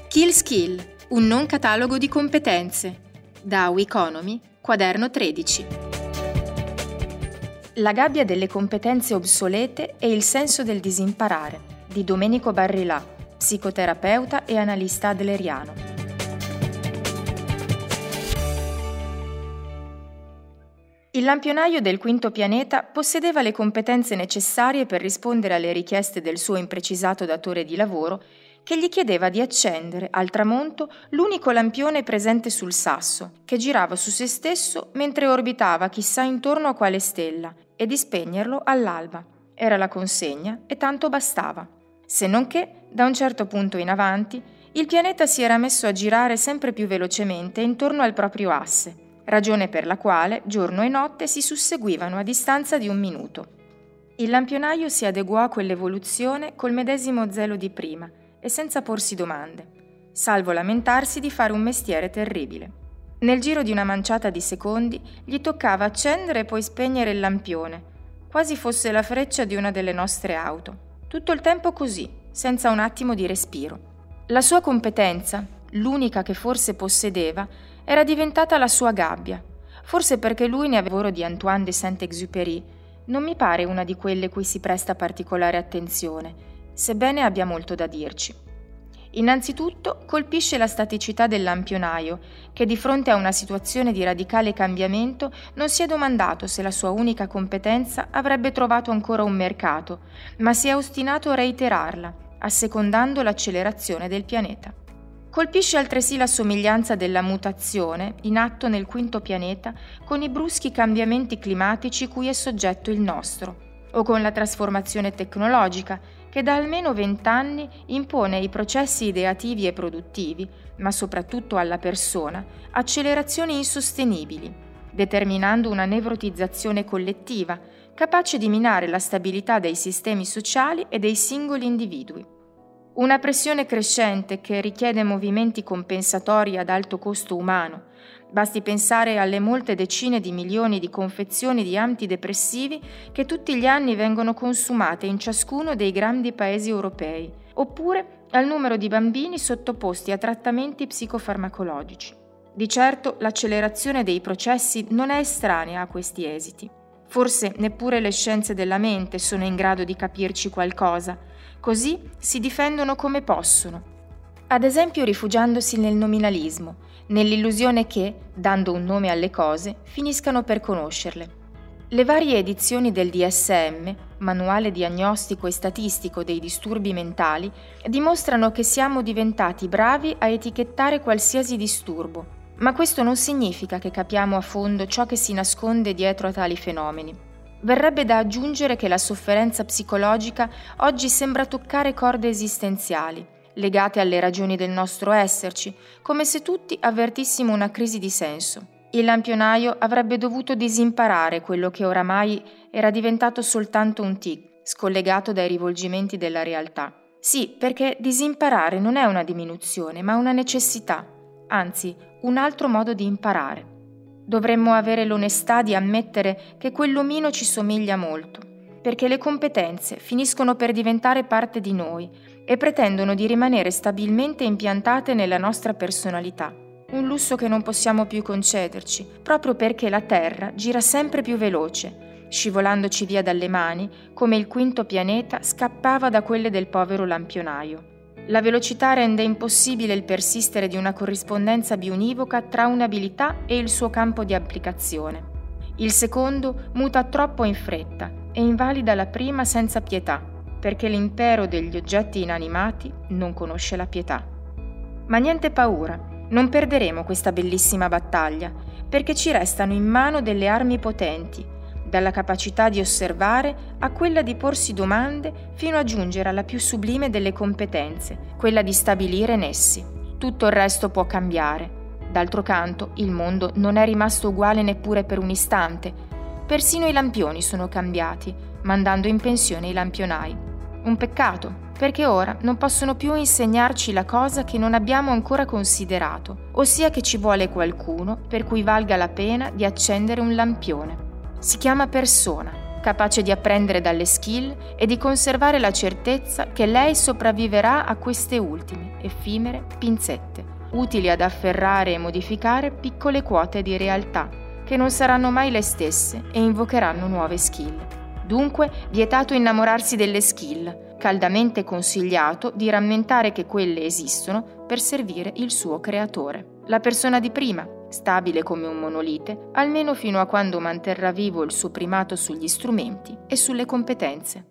Skill, un non catalogo di competenze. Da Weconomy, quaderno 13. La gabbia delle competenze obsolete e il senso del disimparare, di Domenico Barrilà, psicoterapeuta e analista adleriano. Il lampionaio del quinto pianeta possedeva le competenze necessarie per rispondere alle richieste del suo imprecisato datore di lavoro, che gli chiedeva di accendere al tramonto l'unico lampione presente sul sasso, che girava su se stesso mentre orbitava chissà intorno a quale stella, e di spegnerlo all'alba. Era la consegna e tanto bastava. Se non che, da un certo punto in avanti, il pianeta si era messo a girare sempre più velocemente intorno al proprio asse, ragione per la quale giorno e notte si susseguivano a distanza di 1 minuto. Il lampionaio si adeguò a quell'evoluzione col medesimo zelo di prima e senza porsi domande, salvo lamentarsi di fare un mestiere terribile. Nel giro di una manciata di secondi gli toccava accendere e poi spegnere il lampione, quasi fosse la freccia di una delle nostre auto. Tutto il tempo così, senza un attimo di respiro. La sua competenza, l'unica che forse possedeva, era diventata la sua gabbia, forse perché lui ne aveva oro di Antoine de Saint-Exupéry. Non mi pare una di quelle cui si presta particolare attenzione, sebbene abbia molto da dirci. Innanzitutto colpisce la staticità del lampionaio, che di fronte a una situazione di radicale cambiamento non si è domandato se la sua unica competenza avrebbe trovato ancora un mercato, ma si è ostinato a reiterarla, assecondando l'accelerazione del pianeta. Colpisce altresì la somiglianza della mutazione in atto nel quinto pianeta con i bruschi cambiamenti climatici cui è soggetto il nostro, o con la trasformazione tecnologica che da almeno 20 anni impone ai processi ideativi e produttivi, ma soprattutto alla persona, accelerazioni insostenibili, determinando una nevrotizzazione collettiva capace di minare la stabilità dei sistemi sociali e dei singoli individui. Una pressione crescente che richiede movimenti compensatori ad alto costo umano. Basti pensare alle molte decine di milioni di confezioni di antidepressivi che tutti gli anni vengono consumate in ciascuno dei grandi paesi europei, oppure al numero di bambini sottoposti a trattamenti psicofarmacologici. Di certo l'accelerazione dei processi non è estranea a questi esiti. Forse neppure le scienze della mente sono in grado di capirci qualcosa, così si difendono come possono. Ad esempio rifugiandosi nel nominalismo, nell'illusione che, dando un nome alle cose, finiscano per conoscerle. Le varie edizioni del DSM, Manuale diagnostico e statistico dei disturbi mentali, dimostrano che siamo diventati bravi a etichettare qualsiasi disturbo, ma questo non significa che capiamo a fondo ciò che si nasconde dietro a tali fenomeni. Verrebbe da aggiungere che la sofferenza psicologica oggi sembra toccare corde esistenziali, legate alle ragioni del nostro esserci, come se tutti avvertissimo una crisi di senso. Il lampionaio avrebbe dovuto disimparare quello che oramai era diventato soltanto un tic, scollegato dai rivolgimenti della realtà. Sì, perché disimparare non è una diminuzione, ma una necessità, anzi, un altro modo di imparare. Dovremmo avere l'onestà di ammettere che quell'omino ci somiglia molto, perché le competenze finiscono per diventare parte di noi e pretendono di rimanere stabilmente impiantate nella nostra personalità. Un lusso che non possiamo più concederci, proprio perché la Terra gira sempre più veloce, scivolandoci via dalle mani, come il quinto pianeta scappava da quelle del povero lampionaio. La velocità rende impossibile il persistere di una corrispondenza biunivoca tra un'abilità e il suo campo di applicazione. Il secondo muta troppo in fretta e invalida la prima senza pietà, perché l'impero degli oggetti inanimati non conosce la pietà. Ma niente paura, non perderemo questa bellissima battaglia, perché ci restano in mano delle armi potenti, dalla capacità di osservare a quella di porsi domande fino a giungere alla più sublime delle competenze, quella di stabilire nessi. Tutto il resto può cambiare. D'altro canto, il mondo non è rimasto uguale neppure per un istante. Persino i lampioni sono cambiati, mandando in pensione i lampionai. Un peccato, perché ora non possono più insegnarci la cosa che non abbiamo ancora considerato, ossia che ci vuole qualcuno per cui valga la pena di accendere un lampione. Si chiama persona, capace di apprendere dalle skill e di conservare la certezza che lei sopravviverà a queste ultime. effimere pinzette, utili ad afferrare e modificare piccole quote di realtà, che non saranno mai le stesse e invocheranno nuove skill. Dunque, vietato innamorarsi delle skill, caldamente consigliato di rammentare che quelle esistono per servire il suo creatore. La persona di prima, stabile come un monolite, almeno fino a quando manterrà vivo il suo primato sugli strumenti e sulle competenze.